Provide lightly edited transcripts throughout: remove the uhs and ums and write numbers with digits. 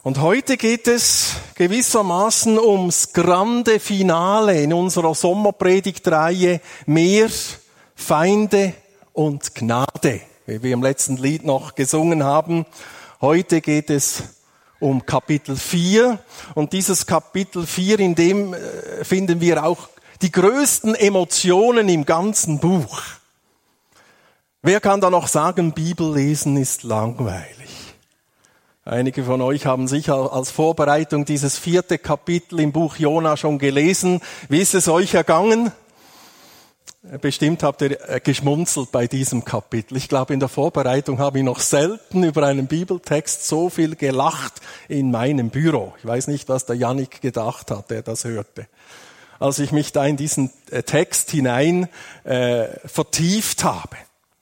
Und heute geht es gewissermaßen ums grande Finale in unserer Sommerpredigtreihe Mehr Feinde und Gnade, wie wir im letzten Lied noch gesungen haben. Heute geht es um Kapitel 4 und dieses Kapitel 4, in dem finden wir auch die größten Emotionen im ganzen Buch. Wer kann da noch sagen, Bibellesen ist langweilig? Einige von euch haben sicher als Vorbereitung dieses 4. Kapitel im Buch Jona schon gelesen. Wie ist es euch ergangen? Bestimmt habt ihr geschmunzelt bei diesem Kapitel. Ich glaube, in der Vorbereitung habe ich noch selten über einen Bibeltext so viel gelacht in meinem Büro. Ich weiß nicht, was der Jannik gedacht hat, der das hörte. Als ich mich da in diesen Text hinein vertieft habe.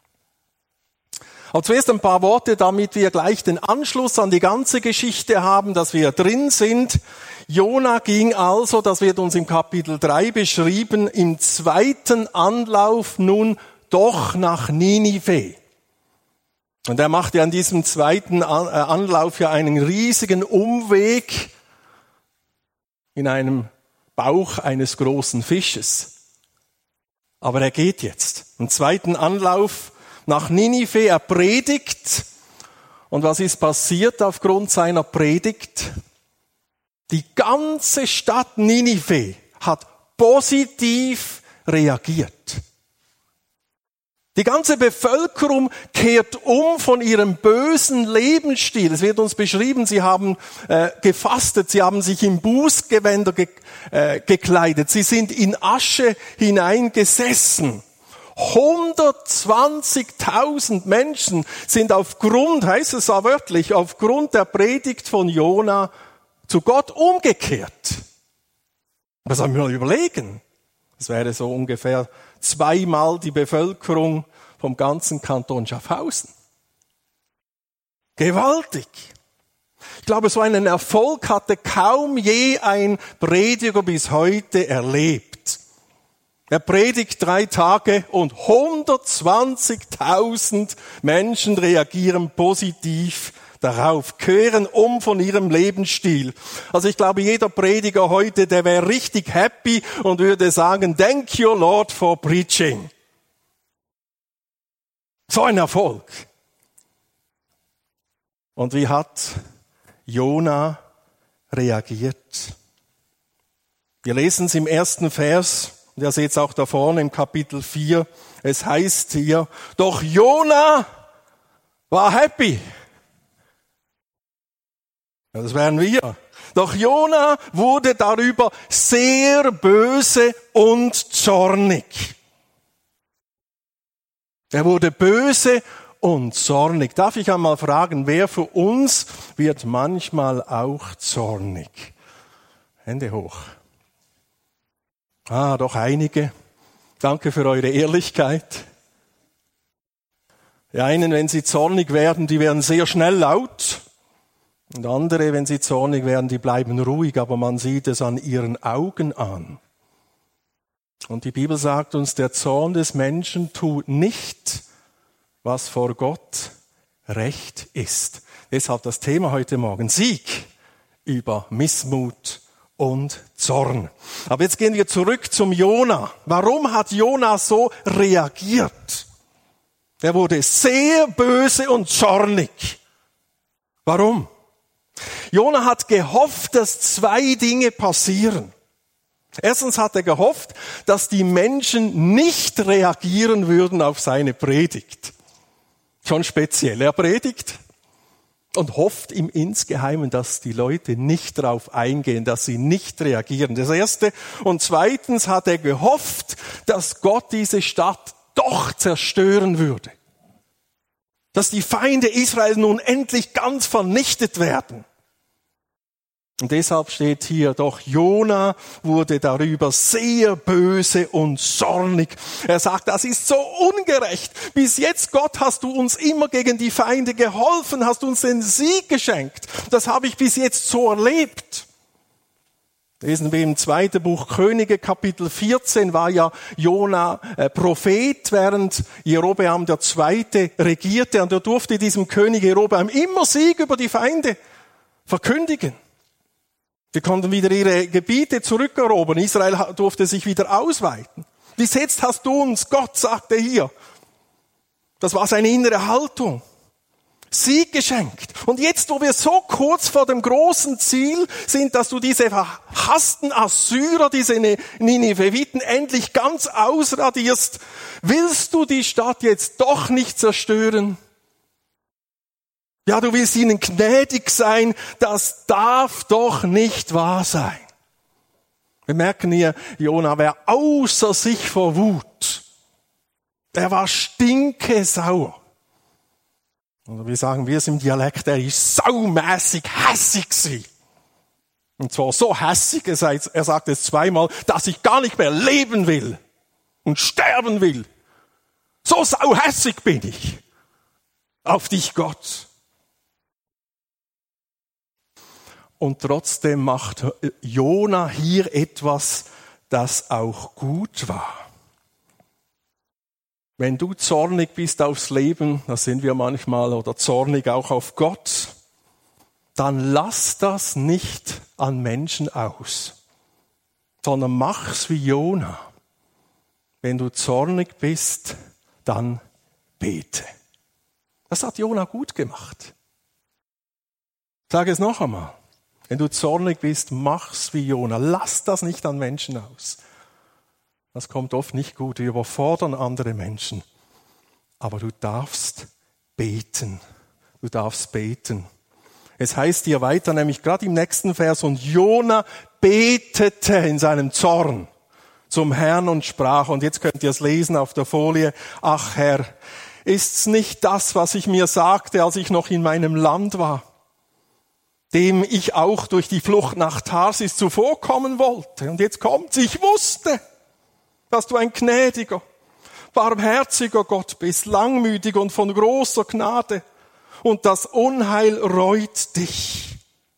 Aber zuerst ein paar Worte, damit wir gleich den Anschluss an die ganze Geschichte haben, dass wir drin sind. Jona ging also, das wird uns im Kapitel 3 beschrieben, im zweiten Anlauf nun doch nach Ninive. Und er machte an diesem zweiten Anlauf ja einen riesigen Umweg in einem Bauch eines großen Fisches. Aber er geht jetzt. Im zweiten Anlauf nach Ninive, er predigt. Und was ist passiert aufgrund seiner Predigt? Die ganze Stadt Ninive hat positiv reagiert. Die ganze Bevölkerung kehrt um von ihrem bösen Lebensstil. Es wird uns beschrieben, sie haben gefastet, sie haben sich in Bußgewänder gekleidet, sie sind in Asche hineingesessen. 120.000 Menschen sind aufgrund, heißt es auch wörtlich, aufgrund der Predigt von Jona zu Gott umgekehrt. Das soll ich mir mal überlegen. Das wäre so ungefähr 2-mal die Bevölkerung vom ganzen Kanton Schaffhausen. Gewaltig. Ich glaube, so einen Erfolg hatte kaum je ein Prediger bis heute erlebt. Er predigt 3 Tage und 120.000 Menschen reagieren positiv darauf, kehren um von ihrem Lebensstil. Also ich glaube, jeder Prediger heute, der wäre richtig happy und würde sagen, thank you Lord for preaching. So ein Erfolg. Und wie hat Jona reagiert? Wir lesen es im 1. Vers. Und ihr seht es auch da vorne im Kapitel 4. Es heißt hier, doch Jona war happy. Ja, das wären wir. Doch Jona wurde darüber sehr böse und zornig. Er wurde böse und zornig. Darf ich einmal fragen, wer für uns wird manchmal auch zornig? Hände hoch. Doch einige. Danke für eure Ehrlichkeit. Die einen, wenn sie zornig werden, die werden sehr schnell laut. Und andere, wenn sie zornig werden, die bleiben ruhig, aber man sieht es an ihren Augen an. Und die Bibel sagt uns, der Zorn des Menschen tut nicht, was vor Gott recht ist. Deshalb das Thema heute Morgen, Sieg über Missmut und Zorn. Aber jetzt gehen wir zurück zum Jona. Warum hat Jona so reagiert? Er wurde sehr böse und zornig. Warum? Jona hat gehofft, dass 2 Dinge passieren. Erstens hat er gehofft, dass die Menschen nicht reagieren würden auf seine Predigt. Schon speziell. Er predigt und hofft im Insgeheimen, dass die Leute nicht darauf eingehen, dass sie nicht reagieren. Das Erste. Und zweitens hat er gehofft, dass Gott diese Stadt doch zerstören würde. Dass die Feinde Israels nun endlich ganz vernichtet werden. Und deshalb steht hier, doch Jona wurde darüber sehr böse und zornig. Er sagt, das ist so ungerecht. Bis jetzt, Gott, hast du uns immer gegen die Feinde geholfen, hast uns den Sieg geschenkt. Das habe ich bis jetzt so erlebt. Lesen wir im 2. Buch Könige, Kapitel 14, war ja Jona Prophet, während Jerobeam II. Regierte. Und er durfte diesem König Jerobeam immer Sieg über die Feinde verkündigen. Sie konnten wieder ihre Gebiete zurückerobern. Israel durfte sich wieder ausweiten. Bis jetzt hast du uns, Gott, sagt er hier. Das war seine innere Haltung. Sieg geschenkt. Und jetzt, wo wir so kurz vor dem großen Ziel sind, dass du diese verhassten Assyrer, diese Nineveviten endlich ganz ausradierst, willst du die Stadt jetzt doch nicht zerstören? Ja, du willst ihnen gnädig sein, das darf doch nicht wahr sein. Wir merken hier, Jona war außer sich vor Wut. Er war stinkesauer. Oder wir sagen wir es im Dialekt, er ist saumässig hässig gewesen. Und zwar so hässig, er sagt es zweimal, dass ich gar nicht mehr leben will und sterben will. So sauhässig bin ich auf dich, Gott. Und trotzdem macht Jona hier etwas, das auch gut war. Wenn du zornig bist aufs Leben, das sind wir manchmal, oder zornig auch auf Gott, dann lass das nicht an Menschen aus, sondern mach's wie Jona. Wenn du zornig bist, dann bete. Das hat Jona gut gemacht. Ich sage es noch einmal. Wenn du zornig bist, mach's wie Jona. Lass das nicht an Menschen aus. Das kommt oft nicht gut. Wir überfordern andere Menschen. Aber du darfst beten. Du darfst beten. Es heißt hier weiter, nämlich gerade im nächsten Vers, und Jona betete in seinem Zorn zum Herrn und sprach, und jetzt könnt ihr es lesen auf der Folie, ach Herr, ist's nicht das, was ich mir sagte, als ich noch in meinem Land war, dem ich auch durch die Flucht nach Tarsis zuvorkommen wollte. Und jetzt kommt's, ich wusste, dass du ein gnädiger, barmherziger Gott bist, langmütig und von großer Gnade. Und das Unheil reut dich.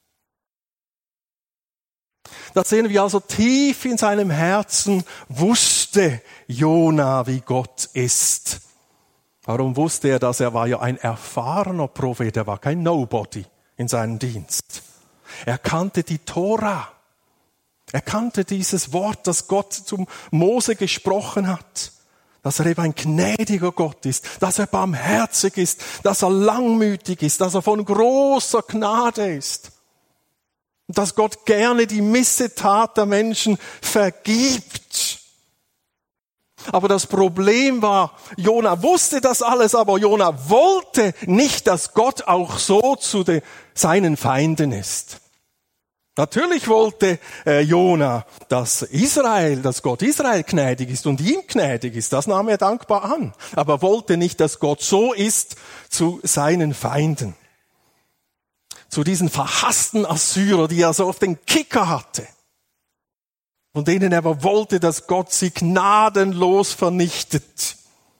Da sehen wir also, tief in seinem Herzen wusste Jona, wie Gott ist. Warum wusste er das? Er war ja ein erfahrener Prophet, er war kein Nobody in seinem Dienst. Er kannte die Tora. Er kannte dieses Wort, das Gott zum Mose gesprochen hat. Dass er eben ein gnädiger Gott ist, dass er barmherzig ist, dass er langmütig ist, dass er von großer Gnade ist. Und dass Gott gerne die Missetat der Menschen vergibt. Aber das Problem war, Jona wusste das alles, aber Jona wollte nicht, dass Gott auch so zu seinen Feinden ist. Natürlich wollte Jona, dass Gott Israel gnädig ist und ihm gnädig ist. Das nahm er dankbar an. Aber wollte nicht, dass Gott so ist zu seinen Feinden. Zu diesen verhassten Assyrer, die er so auf den Kicker hatte. Von denen er aber wollte, dass Gott sie gnadenlos vernichtet.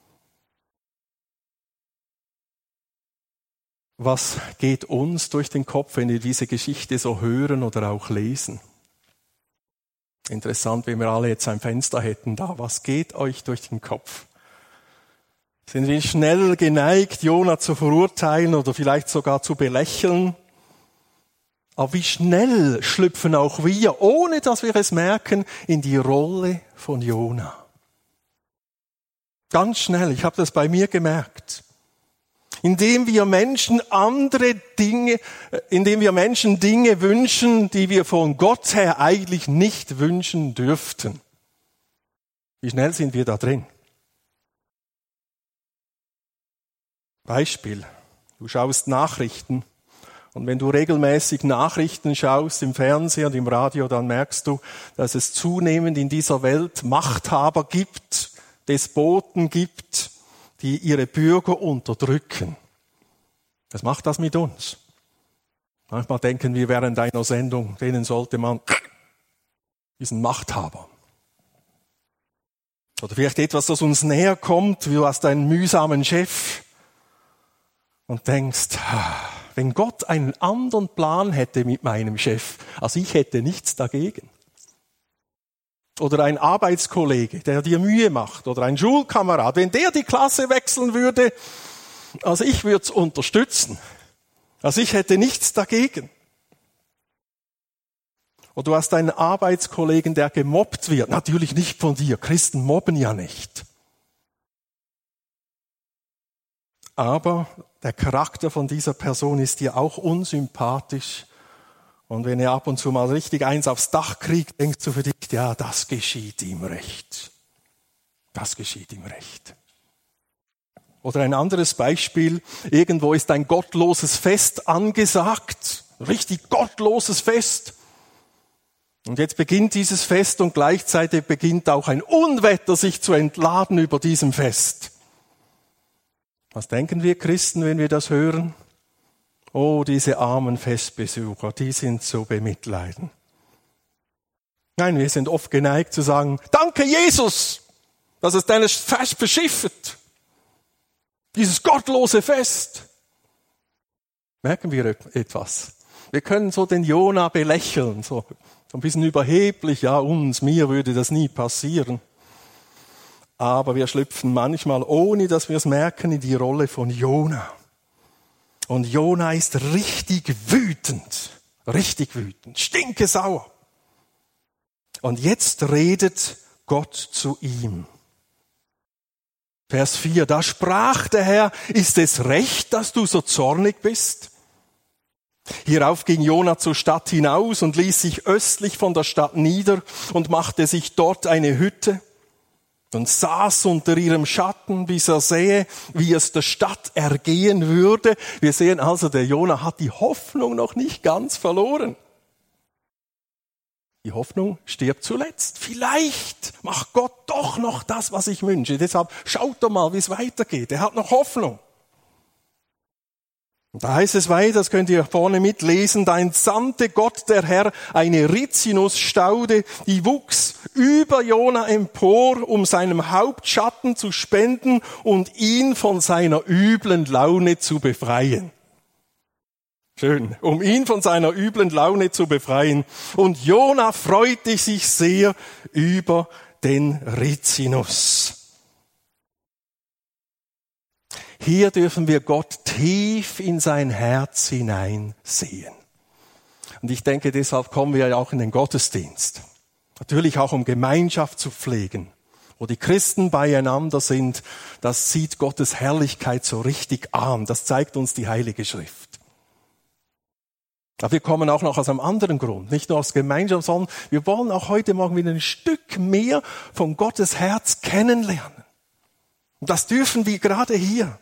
Was geht uns durch den Kopf, wenn wir diese Geschichte so hören oder auch lesen? Interessant, wenn wir alle jetzt ein Fenster hätten da. Was geht euch durch den Kopf? Sind wir schnell geneigt, Jona zu verurteilen oder vielleicht sogar zu belächeln? Aber wie schnell schlüpfen auch wir, ohne dass wir es merken, in die Rolle von Jona. Ganz schnell, ich habe das bei mir gemerkt. Indem wir Menschen Dinge wünschen, die wir von Gott her eigentlich nicht wünschen dürften. Wie schnell sind wir da drin? Beispiel, du schaust Nachrichten. Und wenn du regelmäßig Nachrichten schaust im Fernsehen und im Radio, dann merkst du, dass es zunehmend in dieser Welt Machthaber gibt, Despoten gibt, die ihre Bürger unterdrücken. Was macht das mit uns? Manchmal denken wir während einer Sendung, denen sollte man diesen Machthaber. Oder vielleicht etwas, das uns näher kommt, du hast einen mühsamen Chef und denkst, wenn Gott einen anderen Plan hätte mit meinem Chef, also ich hätte nichts dagegen. Oder ein Arbeitskollege, der dir Mühe macht, oder ein Schulkamerad, wenn der die Klasse wechseln würde, also ich würde es unterstützen. Also ich hätte nichts dagegen. Oder du hast einen Arbeitskollegen, der gemobbt wird. Natürlich nicht von dir. Christen mobben ja nicht. Aber der Charakter von dieser Person ist dir auch unsympathisch. Und wenn er ab und zu mal richtig eins aufs Dach kriegt, denkst du für dich, ja, das geschieht ihm recht. Das geschieht ihm recht. Oder ein anderes Beispiel, irgendwo ist ein gottloses Fest angesagt, richtig gottloses Fest. Und jetzt beginnt dieses Fest und gleichzeitig beginnt auch ein Unwetter sich zu entladen über diesem Fest. Was denken wir Christen, wenn wir das hören? Oh, diese armen Festbesucher, die sind zu bemitleiden. Nein, wir sind oft geneigt zu sagen, danke Jesus, dass es dein Fest beschifft. Dieses gottlose Fest. Merken wir etwas? Wir können so den Jona belächeln, so ein bisschen überheblich, ja, mir würde das nie passieren. Aber wir schlüpfen manchmal, ohne dass wir es merken, in die Rolle von Jona. Und Jona ist richtig wütend, stinkesauer. Und jetzt redet Gott zu ihm. Vers 4, da sprach der Herr, ist es recht, dass du so zornig bist? Hierauf ging Jona zur Stadt hinaus und ließ sich östlich von der Stadt nieder und machte sich dort eine Hütte und saß unter ihrem Schatten, bis er sähe, wie es der Stadt ergehen würde. Wir sehen also, der Jona hat die Hoffnung noch nicht ganz verloren. Die Hoffnung stirbt zuletzt. Vielleicht macht Gott doch noch das, was ich wünsche. Deshalb schaut doch mal, wie es weitergeht. Er hat noch Hoffnung. Und da heißt es weiter, das könnt ihr vorne mitlesen, da entsandte Gott, der Herr, eine Rizinusstaude, die wuchs über Jona empor, um seinem Hauptschatten zu spenden und ihn von seiner üblen Laune zu befreien. Schön, um ihn von seiner üblen Laune zu befreien. Und Jona freute sich sehr über den Rizinus. Hier dürfen wir Gott tief in sein Herz hineinsehen. Und ich denke, deshalb kommen wir ja auch in den Gottesdienst. Natürlich auch, um Gemeinschaft zu pflegen. Wo die Christen beieinander sind, das zieht Gottes Herrlichkeit so richtig an. Das zeigt uns die Heilige Schrift. Aber wir kommen auch noch aus einem anderen Grund. Nicht nur aus Gemeinschaft, sondern wir wollen auch heute Morgen wieder ein Stück mehr von Gottes Herz kennenlernen. Und das dürfen wir gerade hier.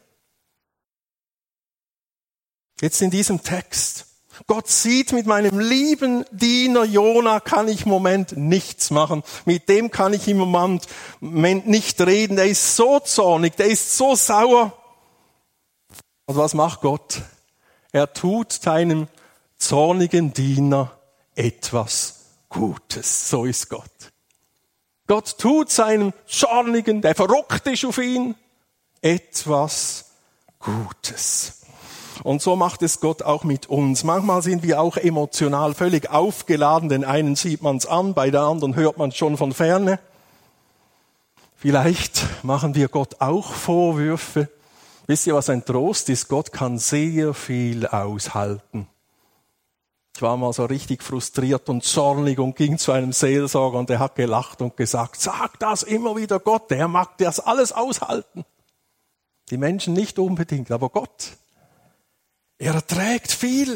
Jetzt in diesem Text. Gott sieht, mit meinem lieben Diener Jona kann ich im Moment nichts machen. Mit dem kann ich im Moment nicht reden. Der ist so zornig, der ist so sauer. Und was macht Gott? Er tut seinem zornigen Diener etwas Gutes. So ist Gott. Gott tut seinem zornigen, der verrückt ist auf ihn, etwas Gutes. Und so macht es Gott auch mit uns. Manchmal sind wir auch emotional völlig aufgeladen. Den einen sieht man es an, bei der anderen hört man es schon von ferne. Vielleicht machen wir Gott auch Vorwürfe. Wisst ihr, was ein Trost ist? Gott kann sehr viel aushalten. Ich war mal so richtig frustriert und zornig und ging zu einem Seelsorger und der hat gelacht und gesagt, sag das immer wieder Gott, der mag das alles aushalten. Die Menschen nicht unbedingt, aber Gott. Er erträgt viel.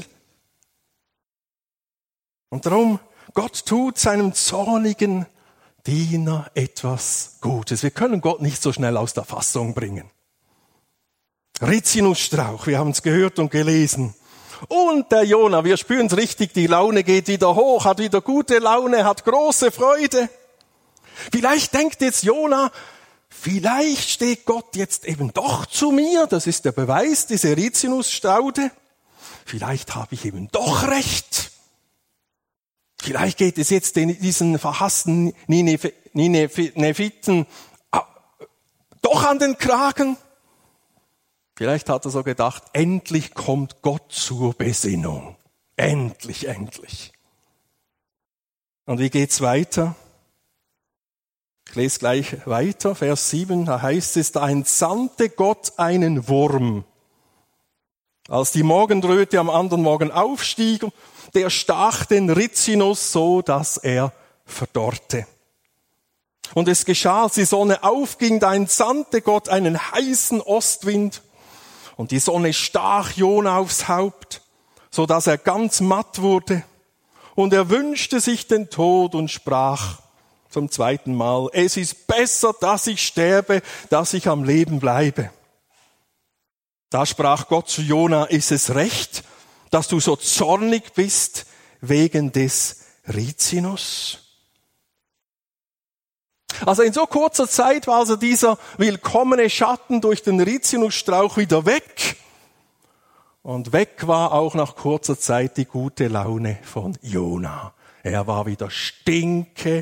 Und darum, Gott tut seinem zornigen Diener etwas Gutes. Wir können Gott nicht so schnell aus der Fassung bringen. Rizinusstrauch, wir haben es gehört und gelesen. Und der Jona, wir spüren es richtig, die Laune geht wieder hoch, hat wieder gute Laune, hat große Freude. Vielleicht denkt jetzt Jona, vielleicht steht Gott jetzt eben doch zu mir, das ist der Beweis, diese Rizinusstaude. Vielleicht habe ich eben doch recht. Vielleicht geht es jetzt diesen verhassten Nineviten doch an den Kragen. Vielleicht hat er so gedacht, endlich kommt Gott zur Besinnung. Endlich, endlich. Und wie geht's weiter? Ich lese gleich weiter, Vers 7, da heißt es, da entsandte Gott einen Wurm Als die Morgenröte am anderen Morgen aufstieg, der stach den Rizinus so, dass er verdorrte. Und es geschah, als die Sonne aufging, da entsandte Gott einen heißen Ostwind, und die Sonne stach Jona aufs Haupt, so dass er ganz matt wurde. Und er wünschte sich den Tod und sprach zum zweiten Mal: Es ist besser, dass ich sterbe, dass ich am Leben bleibe. Da sprach Gott zu Jona: Ist es recht, dass du so zornig bist wegen des Rizinus? Also in so kurzer Zeit war also dieser willkommene Schatten durch den Rizinusstrauch wieder weg. Und weg war auch nach kurzer Zeit die gute Laune von Jona. Er war wieder stinkesauer.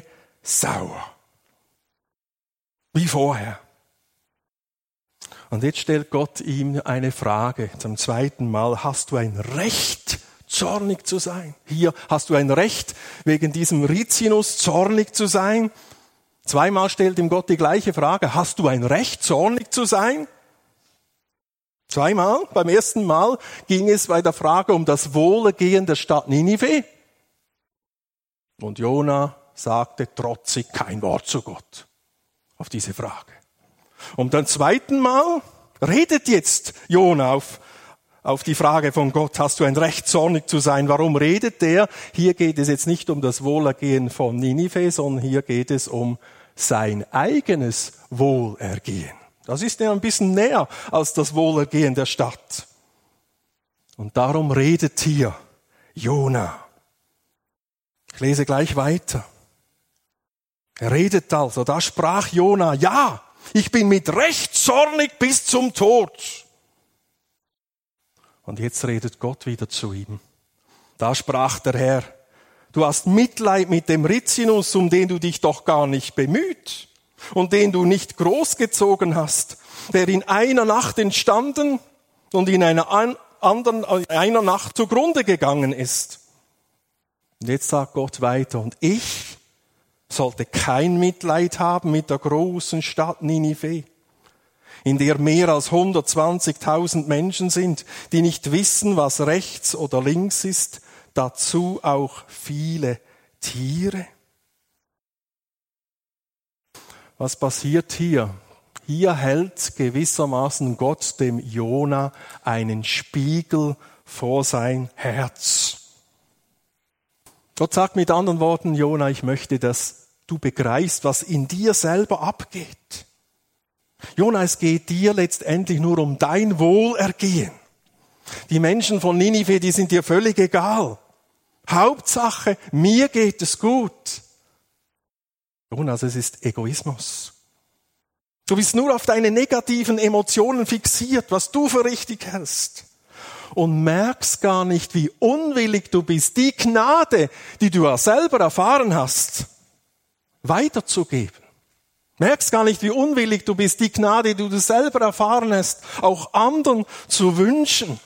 Wie vorher. Und jetzt stellt Gott ihm eine Frage zum zweiten Mal: Hast du ein Recht, zornig zu sein? Hier, hast du ein Recht, wegen diesem Rizinus zornig zu sein? Zweimal stellt ihm Gott die gleiche Frage: Hast du ein Recht, zornig zu sein? Zweimal. Beim ersten Mal ging es bei der Frage um das Wohlergehen der Stadt Ninive. Und Jona sagte trotzig kein Wort zu Gott auf diese Frage. Und beim zweiten Mal redet jetzt Jona auf die Frage von Gott: Hast du ein Recht, zornig zu sein? Warum redet der? Hier geht es jetzt nicht um das Wohlergehen von Ninive, sondern hier geht es um sein eigenes Wohlergehen. Das ist ja ein bisschen näher als das Wohlergehen der Stadt. Und darum redet hier Jona. Ich lese gleich weiter. Er redet also: Da sprach Jona: Ja, ich bin mit Recht zornig bis zum Tod. Und jetzt redet Gott wieder zu ihm. Da sprach der Herr: Du hast Mitleid mit dem Rizinus, um den du dich doch gar nicht bemüht und den du nicht großgezogen hast, der in einer Nacht entstanden und in einer Nacht zugrunde gegangen ist. Und jetzt sagt Gott weiter: Und ich sollte kein Mitleid haben mit der großen Stadt Ninive, in der mehr als 120.000 Menschen sind, die nicht wissen, was rechts oder links ist, dazu auch viele Tiere. Was passiert hier? Hier hält gewissermaßen Gott dem Jona einen Spiegel vor sein Herz. Gott sagt mit anderen Worten: Jona, ich möchte, dass du begreifst, was in dir selber abgeht. Jona, es geht dir letztendlich nur um dein Wohlergehen. Die Menschen von Ninive, die sind dir völlig egal. Hauptsache, mir geht es gut. Jonas, es ist Egoismus. Du bist nur auf deine negativen Emotionen fixiert, was du für richtig hältst. Und merkst gar nicht, wie unwillig du bist, die Gnade, die du ja selber erfahren hast, weiterzugeben. Merkst gar nicht, wie unwillig du bist, die Gnade, die du selber erfahren hast, auch anderen zu wünschen.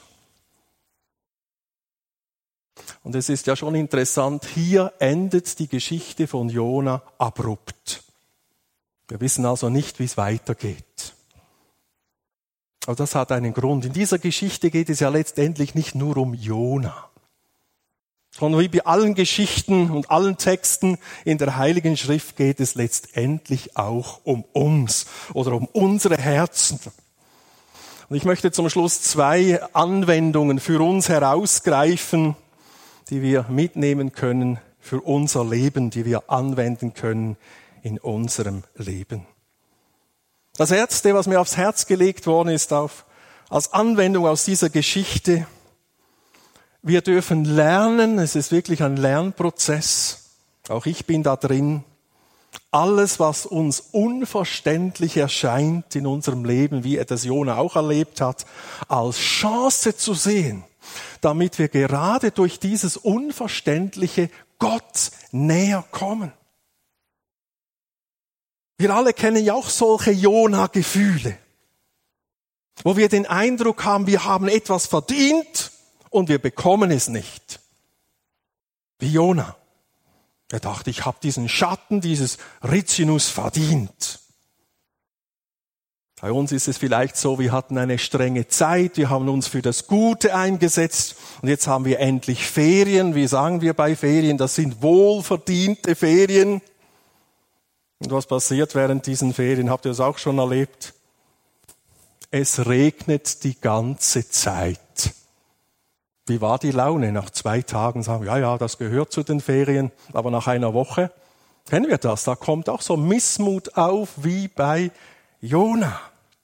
Und es ist ja schon interessant, hier endet die Geschichte von Jona abrupt. Wir wissen also nicht, wie es weitergeht. Aber das hat einen Grund. In dieser Geschichte geht es ja letztendlich nicht nur um Jona, sondern wie bei allen Geschichten und allen Texten in der Heiligen Schrift geht es letztendlich auch um uns oder um unsere Herzen. Und ich möchte zum Schluss 2 Anwendungen für uns herausgreifen, die wir mitnehmen können für unser Leben, die wir anwenden können in unserem Leben. Das Erste, was mir aufs Herz gelegt worden ist, als Anwendung aus dieser Geschichte: Wir dürfen lernen, es ist wirklich ein Lernprozess, auch ich bin da drin, alles, was uns unverständlich erscheint in unserem Leben, wie das Jona auch erlebt hat, als Chance zu sehen, damit wir gerade durch dieses Unverständliche Gott näher kommen. Wir alle kennen ja auch solche Jona-Gefühle, wo wir den Eindruck haben, wir haben etwas verdient und wir bekommen es nicht. Wie Jona. Er dachte, ich habe diesen Schatten, dieses Rizinus verdient. Bei uns ist es vielleicht so, wir hatten eine strenge Zeit, wir haben uns für das Gute eingesetzt und jetzt haben wir endlich Ferien. Wie sagen wir bei Ferien? Das sind wohlverdiente Ferien. Und was passiert während diesen Ferien? Habt ihr das auch schon erlebt? Es regnet die ganze Zeit. Wie war die Laune? Nach 2 Tagen sagen wir, ja, das gehört zu den Ferien, aber nach einer Woche, kennen wir das, da kommt auch so Missmut auf wie bei Jona.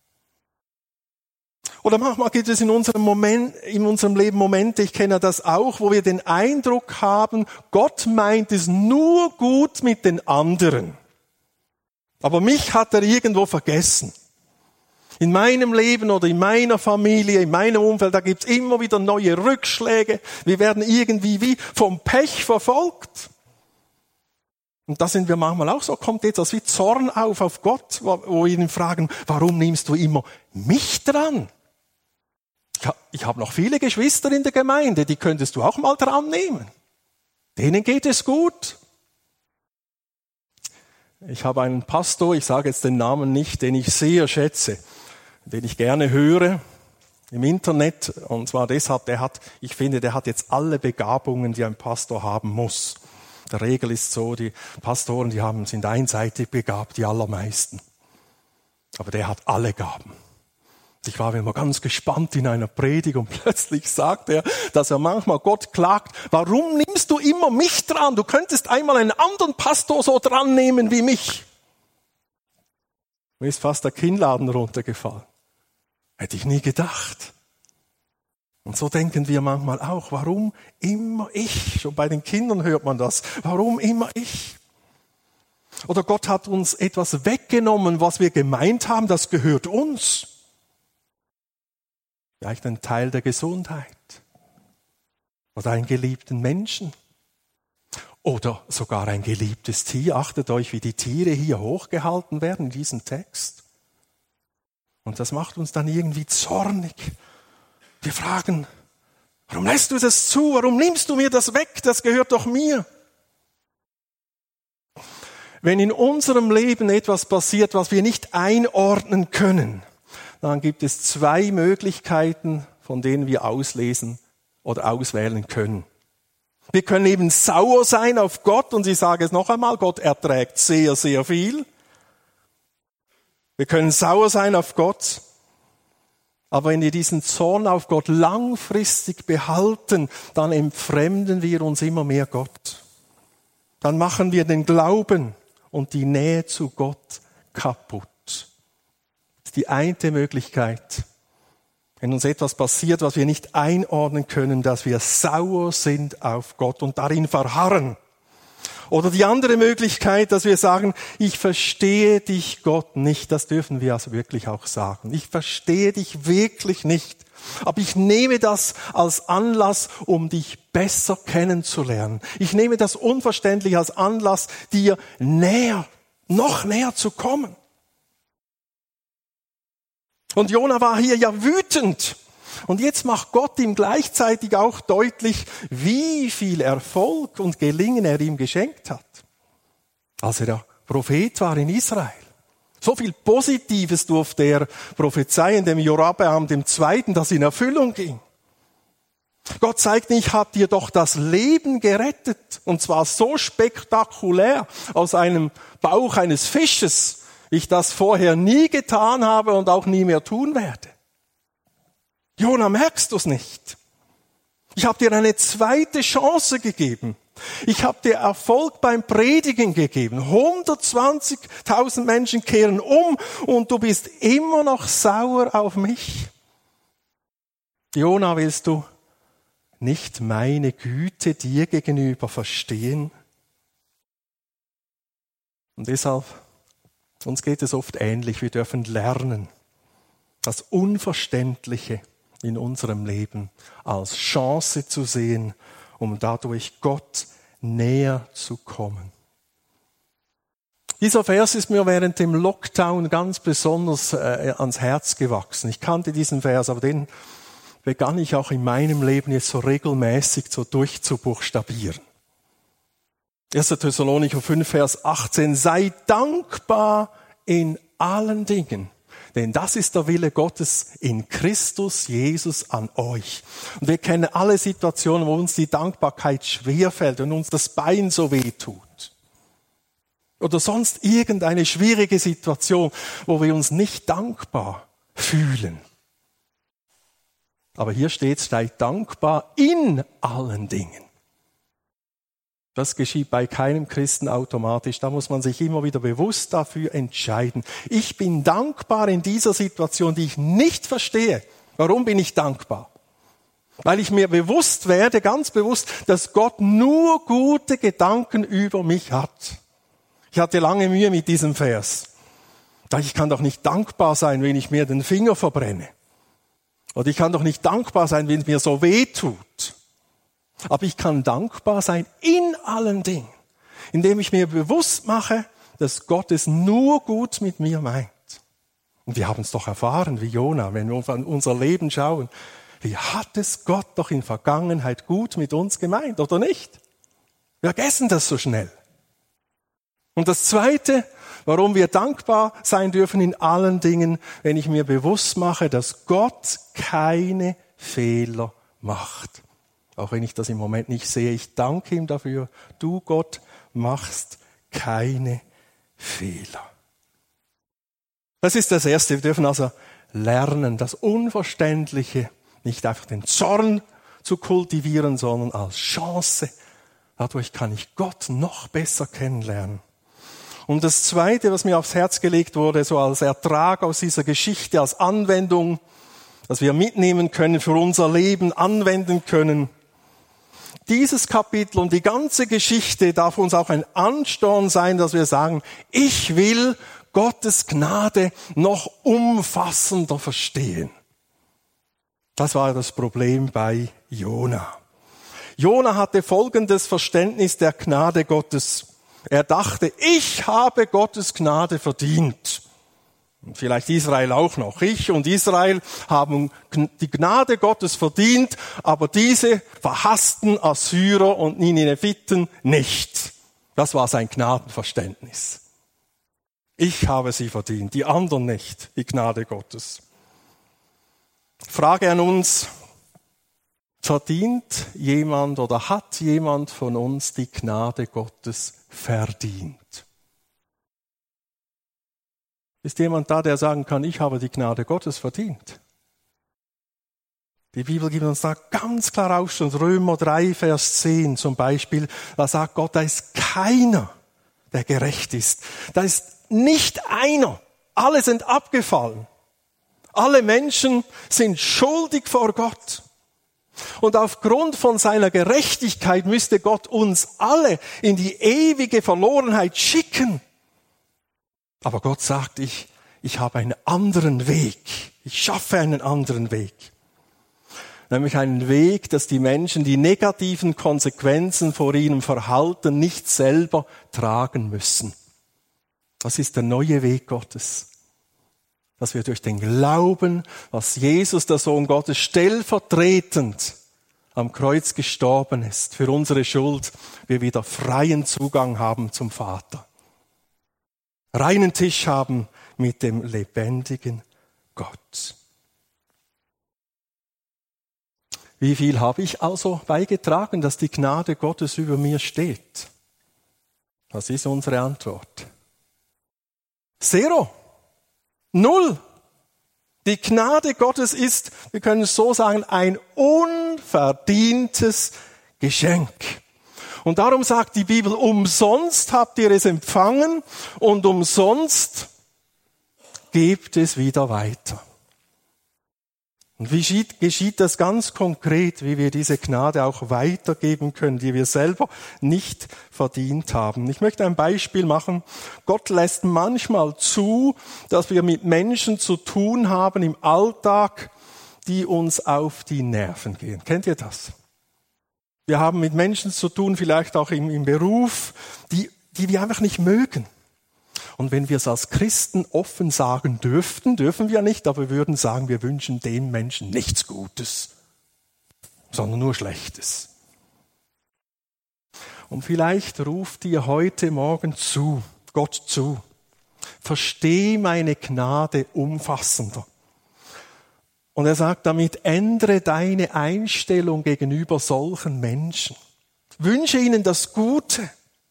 Oder manchmal gibt es in unserem Leben Momente, ich kenne das auch, wo wir den Eindruck haben, Gott meint es nur gut mit den anderen. Aber mich hat er irgendwo vergessen. In meinem Leben oder in meiner Familie, in meinem Umfeld, da gibt's immer wieder neue Rückschläge. Wir werden irgendwie wie vom Pech verfolgt. Und da sind wir manchmal auch so, kommt etwas wie Zorn auf Gott, wo wir ihn fragen, warum nimmst du immer mich dran? Ich habe noch viele Geschwister in der Gemeinde, die könntest du auch mal dran nehmen. Denen geht es gut. Ich habe einen Pastor, ich sage jetzt den Namen nicht, den ich sehr schätze, den ich gerne höre im Internet. Und zwar deshalb, ich finde, der hat jetzt alle Begabungen, die ein Pastor haben muss. Der Regel ist so, die Pastoren, sind einseitig begabt, die allermeisten. Aber der hat alle Gaben. Ich war immer ganz gespannt in einer Predigt und plötzlich sagt er, dass er manchmal Gott klagt, warum nimmst du immer mich dran? Du könntest einmal einen anderen Pastor so dran nehmen wie mich. Mir ist fast der Kinnladen runtergefallen. Hätte ich nie gedacht. Und so denken wir manchmal auch, warum immer ich? Schon bei den Kindern hört man das. Warum immer ich? Oder Gott hat uns etwas weggenommen, was wir gemeint haben, das gehört uns. Vielleicht ein Teil der Gesundheit. Oder einen geliebten Menschen. Oder sogar ein geliebtes Tier. Achtet euch, wie die Tiere hier hochgehalten werden in diesem Text. Und das macht uns dann irgendwie zornig. Wir fragen, warum lässt du das zu? Warum nimmst du mir das weg? Das gehört doch mir. Wenn in unserem Leben etwas passiert, was wir nicht einordnen können, dann gibt es 2 Möglichkeiten, von denen wir auslesen oder auswählen können. Wir können eben sauer sein auf Gott und ich sage es noch einmal, Gott erträgt sehr, sehr viel. Wir können sauer sein auf Gott, aber wenn wir diesen Zorn auf Gott langfristig behalten, dann entfremden wir uns immer mehr Gott. Dann machen wir den Glauben und die Nähe zu Gott kaputt. Das ist die eine Möglichkeit. Wenn uns etwas passiert, was wir nicht einordnen können, dass wir sauer sind auf Gott und darin verharren. Oder die andere Möglichkeit, dass wir sagen, ich verstehe dich, Gott, nicht. Das dürfen wir also wirklich auch sagen. Ich verstehe dich wirklich nicht. Aber ich nehme das als Anlass, um dich besser kennenzulernen. Ich nehme das unverständlich als Anlass, dir noch näher zu kommen. Und Jona war hier ja wütend. Und jetzt macht Gott ihm gleichzeitig auch deutlich, wie viel Erfolg und Gelingen er ihm geschenkt hat. Als er der Prophet war in Israel. So viel Positives durfte er prophezeien, dem Jerobeam II., das in Erfüllung ging. Gott zeigt, ich habe dir doch das Leben gerettet. Und zwar so spektakulär aus einem Bauch eines Fisches, wie ich das vorher nie getan habe und auch nie mehr tun werde. Jona, merkst du es nicht? Ich habe dir eine zweite Chance gegeben. Ich habe dir Erfolg beim Predigen gegeben. 120.000 Menschen kehren um und du bist immer noch sauer auf mich. Jona, willst du nicht meine Güte dir gegenüber verstehen? Und deshalb, uns geht es oft ähnlich. Wir dürfen lernen, das Unverständliche in unserem Leben als Chance zu sehen, um dadurch Gott näher zu kommen. Dieser Vers ist mir während dem Lockdown ganz besonders ans Herz gewachsen. Ich kannte diesen Vers, aber den begann ich auch in meinem Leben jetzt so regelmäßig so durchzubuchstabieren. 1. Thessalonicher 5, Vers 18. Sei dankbar in allen Dingen. Denn das ist der Wille Gottes in Christus Jesus an euch. Und wir kennen alle Situationen, wo uns die Dankbarkeit schwerfällt und uns das Bein so weh tut. Oder sonst irgendeine schwierige Situation, wo wir uns nicht dankbar fühlen. Aber hier steht, seid dankbar in allen Dingen. Das geschieht bei keinem Christen automatisch. Da muss man sich immer wieder bewusst dafür entscheiden. Ich bin dankbar in dieser Situation, die ich nicht verstehe. Warum bin ich dankbar? Weil ich mir bewusst werde, ganz bewusst, dass Gott nur gute Gedanken über mich hat. Ich hatte lange Mühe mit diesem Vers. Ich kann doch nicht dankbar sein, wenn ich mir den Finger verbrenne. Oder ich kann doch nicht dankbar sein, wenn es mir so weh tut. Aber ich kann dankbar sein in allen Dingen, indem ich mir bewusst mache, dass Gott es nur gut mit mir meint. Und wir haben es doch erfahren, wie Jona, wenn wir auf unser Leben schauen. Wie hat es Gott doch in Vergangenheit gut mit uns gemeint, oder nicht? Wir vergessen das so schnell. Und das Zweite, warum wir dankbar sein dürfen in allen Dingen, wenn ich mir bewusst mache, dass Gott keine Fehler macht. Auch wenn ich das im Moment nicht sehe, ich danke ihm dafür. Du, Gott, machst keine Fehler. Das ist das Erste. Wir dürfen also lernen, das Unverständliche, nicht einfach den Zorn zu kultivieren, sondern als Chance. Dadurch kann ich Gott noch besser kennenlernen. Und das Zweite, was mir aufs Herz gelegt wurde, so als Ertrag aus dieser Geschichte, als Anwendung, dass wir mitnehmen können für unser Leben, anwenden können. Dieses Kapitel und die ganze Geschichte darf uns auch ein Ansporn sein, dass wir sagen, ich will Gottes Gnade noch umfassender verstehen. Das war das Problem bei Jona. Jona hatte folgendes Verständnis der Gnade Gottes. Er dachte, ich habe Gottes Gnade verdient. Und vielleicht Israel auch noch. Ich und Israel haben die Gnade Gottes verdient, aber diese verhassten Assyrer und Nineviten nicht. Das war sein Gnadenverständnis. Ich habe sie verdient, die anderen nicht, die Gnade Gottes. Frage an uns, verdient jemand oder hat jemand von uns die Gnade Gottes verdient? Ist jemand da, der sagen kann, ich habe die Gnade Gottes verdient? Die Bibel gibt uns da ganz klar Aufschluss. Römer 3, Vers 10 zum Beispiel. Da sagt Gott, da ist keiner, der gerecht ist. Da ist nicht einer. Alle sind abgefallen. Alle Menschen sind schuldig vor Gott. Und aufgrund von seiner Gerechtigkeit müsste Gott uns alle in die ewige Verlorenheit schicken. Aber Gott sagt, ich habe einen anderen Weg. Ich schaffe einen anderen Weg. Nämlich einen Weg, dass die Menschen die negativen Konsequenzen vor ihrem Verhalten nicht selber tragen müssen. Das ist der neue Weg Gottes. Dass wir durch den Glauben, was Jesus, der Sohn Gottes, stellvertretend am Kreuz gestorben ist, für unsere Schuld, wir wieder freien Zugang haben zum Vater. Reinen Tisch haben mit dem lebendigen Gott. Wie viel habe ich also beigetragen, dass die Gnade Gottes über mir steht? Was ist unsere Antwort? 0. 0. Die Gnade Gottes ist, wir können es so sagen, ein unverdientes Geschenk. Und darum sagt die Bibel, umsonst habt ihr es empfangen und umsonst gebt es wieder weiter. Und wie geschieht das ganz konkret, wie wir diese Gnade auch weitergeben können, die wir selber nicht verdient haben? Ich möchte ein Beispiel machen. Gott lässt manchmal zu, dass wir mit Menschen zu tun haben im Alltag, die uns auf die Nerven gehen. Kennt ihr das? Wir haben mit Menschen zu tun, vielleicht auch im Beruf, die wir einfach nicht mögen. Und wenn wir es als Christen offen sagen dürften wir nicht, aber wir würden sagen, wir wünschen den Menschen nichts Gutes, sondern nur Schlechtes. Und vielleicht ruft dir heute Morgen Gott zu. Versteh meine Gnade umfassender. Und er sagt damit, ändere deine Einstellung gegenüber solchen Menschen. Wünsche ihnen das Gute.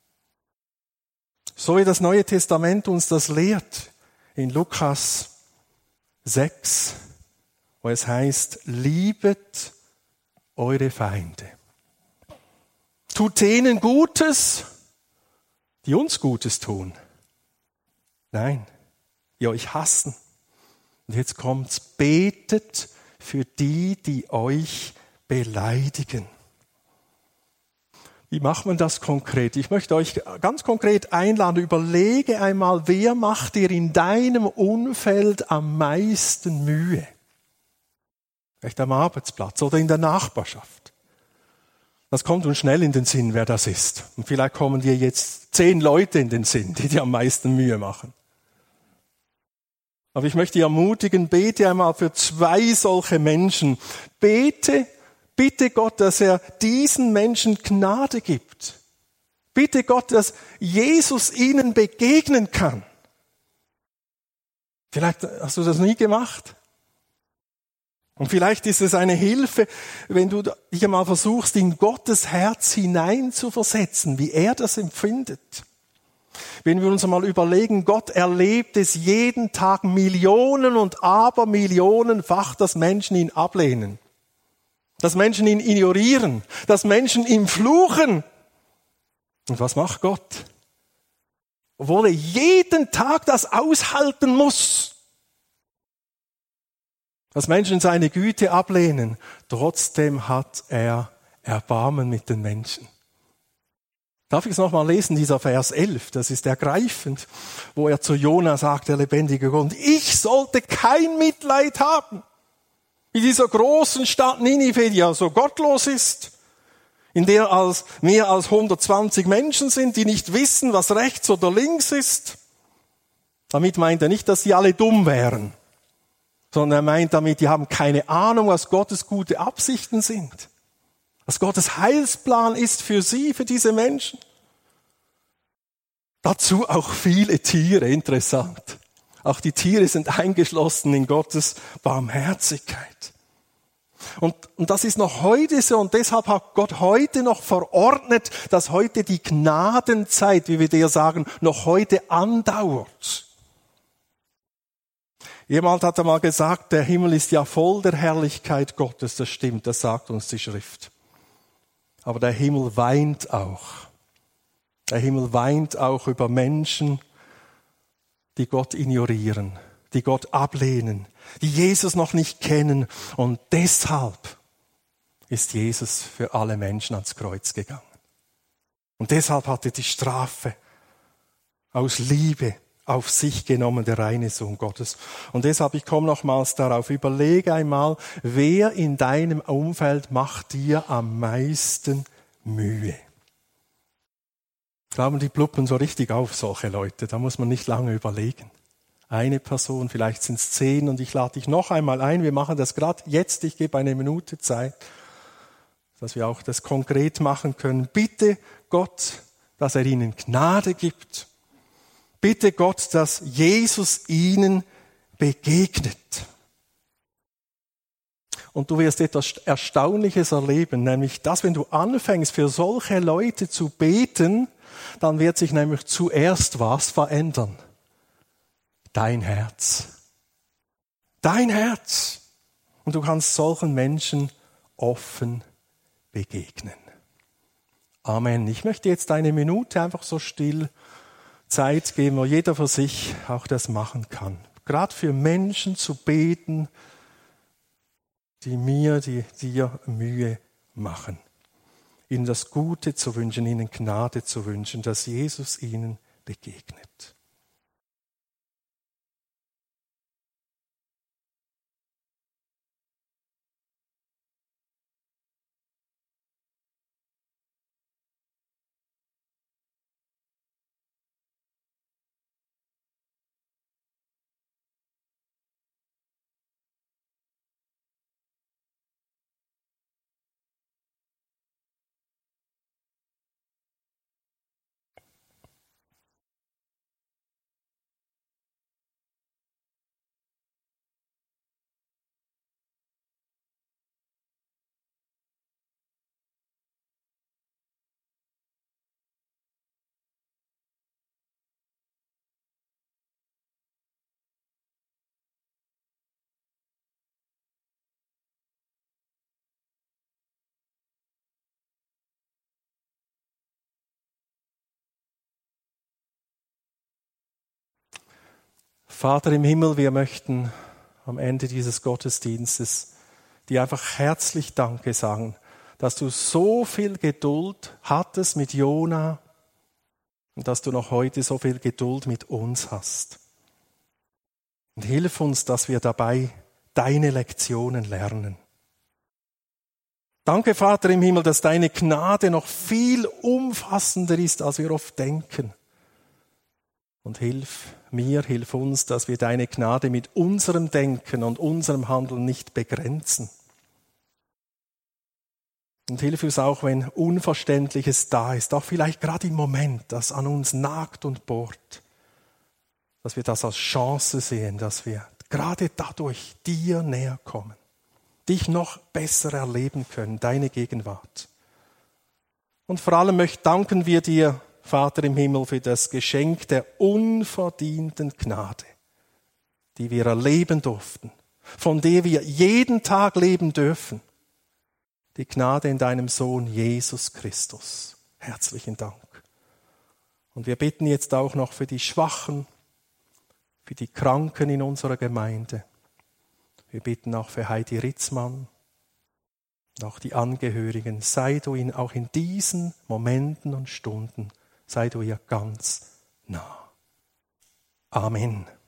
So wie das Neue Testament uns das lehrt. In Lukas 6, wo es heißt, liebet eure Feinde. Tut denen Gutes, die uns Gutes tun. Nein, die euch hassen. Und jetzt kommt's, betet für die, die euch beleidigen. Wie macht man das konkret? Ich möchte euch ganz konkret einladen, überlege einmal, wer macht dir in deinem Umfeld am meisten Mühe? Vielleicht am Arbeitsplatz oder in der Nachbarschaft. Das kommt uns schnell in den Sinn, wer das ist. Und vielleicht kommen dir jetzt 10 Leute in den Sinn, die dir am meisten Mühe machen. Aber ich möchte dich ermutigen, bete einmal für 2 solche Menschen. Bitte Gott, dass er diesen Menschen Gnade gibt. Bitte Gott, dass Jesus ihnen begegnen kann. Vielleicht hast du das nie gemacht. Und vielleicht ist es eine Hilfe, wenn du dich einmal versuchst, in Gottes Herz hineinzuversetzen, wie er das empfindet. Wenn wir uns einmal überlegen, Gott erlebt es jeden Tag Millionen und Abermillionenfach, dass Menschen ihn ablehnen. Dass Menschen ihn ignorieren, dass Menschen ihm fluchen. Und was macht Gott? Obwohl er jeden Tag das aushalten muss, dass Menschen seine Güte ablehnen, trotzdem hat er Erbarmen mit den Menschen. Darf ich es nochmal lesen, dieser Vers 11, das ist ergreifend, wo er zu Jona sagt, der lebendige Gott, ich sollte kein Mitleid haben. In dieser großen Stadt Ninive, die ja so gottlos ist, in der mehr als 120 Menschen sind, die nicht wissen, was rechts oder links ist. Damit meint er nicht, dass sie alle dumm wären, sondern er meint damit, die haben keine Ahnung, was Gottes gute Absichten sind. Was Gottes Heilsplan ist für sie, für diese Menschen. Dazu auch viele Tiere, interessant. Auch die Tiere sind eingeschlossen in Gottes Barmherzigkeit. Und das ist noch heute so und deshalb hat Gott heute noch verordnet, dass heute die Gnadenzeit, wie wir dir sagen, noch heute andauert. Jemand hat einmal gesagt, der Himmel ist ja voll der Herrlichkeit Gottes. Das stimmt, das sagt uns die Schrift. Aber der Himmel weint auch. Der Himmel weint auch über Menschen, die Gott ignorieren, die Gott ablehnen, die Jesus noch nicht kennen. Und deshalb ist Jesus für alle Menschen ans Kreuz gegangen. Und deshalb hat er die Strafe aus Liebe auf sich genommen, der reine Sohn Gottes. Und deshalb, ich komme nochmals darauf, überlege einmal, wer in deinem Umfeld macht dir am meisten Mühe? Glauben, die pluppen so richtig auf, solche Leute. Da muss man nicht lange überlegen. Eine Person, vielleicht sind es 10 und ich lade dich noch einmal ein. Wir machen das gerade jetzt. Ich gebe eine Minute Zeit, dass wir auch das konkret machen können. Bitte Gott, dass er ihnen Gnade gibt. Bitte Gott, dass Jesus ihnen begegnet. Und du wirst etwas Erstaunliches erleben, nämlich dass, wenn du anfängst, für solche Leute zu beten, dann wird sich nämlich zuerst was verändern. Dein Herz. Dein Herz. Und du kannst solchen Menschen offen begegnen. Amen. Ich möchte jetzt eine Minute einfach so still Zeit geben, wo jeder für sich auch das machen kann. Gerade für Menschen zu beten, die dir Mühe machen. Ihnen das Gute zu wünschen, ihnen Gnade zu wünschen, dass Jesus ihnen begegnet. Vater im Himmel, wir möchten am Ende dieses Gottesdienstes dir einfach herzlich Danke sagen, dass du so viel Geduld hattest mit Jona und dass du noch heute so viel Geduld mit uns hast. Und hilf uns, dass wir dabei deine Lektionen lernen. Danke, Vater im Himmel, dass deine Gnade noch viel umfassender ist, als wir oft denken. Und hilf uns, dass wir deine Gnade mit unserem Denken und unserem Handeln nicht begrenzen. Und hilf uns auch, wenn Unverständliches da ist, auch vielleicht gerade im Moment, das an uns nagt und bohrt, dass wir das als Chance sehen, dass wir gerade dadurch dir näher kommen, dich noch besser erleben können, deine Gegenwart. Und vor allem danken wir dir, Vater im Himmel, für das Geschenk der unverdienten Gnade, die wir erleben durften, von der wir jeden Tag leben dürfen. Die Gnade in deinem Sohn Jesus Christus. Herzlichen Dank. Und wir bitten jetzt auch noch für die Schwachen, für die Kranken in unserer Gemeinde. Wir bitten auch für Heidi Ritzmann und auch die Angehörigen. Sei du ihnen auch in diesen Momenten und Stunden, sei du ihr ganz nah. Amen.